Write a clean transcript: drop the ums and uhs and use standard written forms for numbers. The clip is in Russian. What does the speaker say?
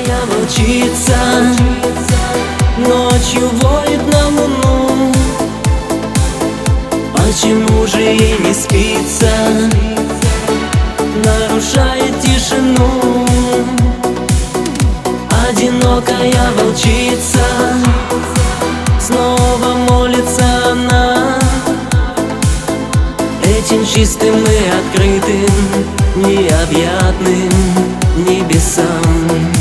одинокая волчица ночью воет на луну. Почему же ей не спится, нарушает тишину? Одинокая волчица, снова молится она этим чистым и открытым, необъятным небесам.